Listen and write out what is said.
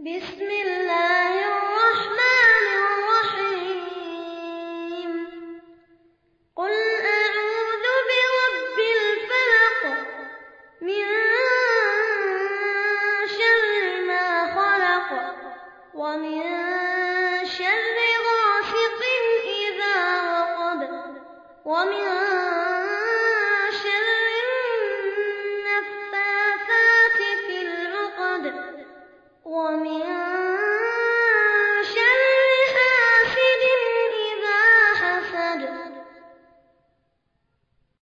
بسم الله الرحمن الرحيم قل أعوذ برب الفلق من شر ما خلق ومن شر غاسق إذا وقب ومن شر النفاثات في العقد ومن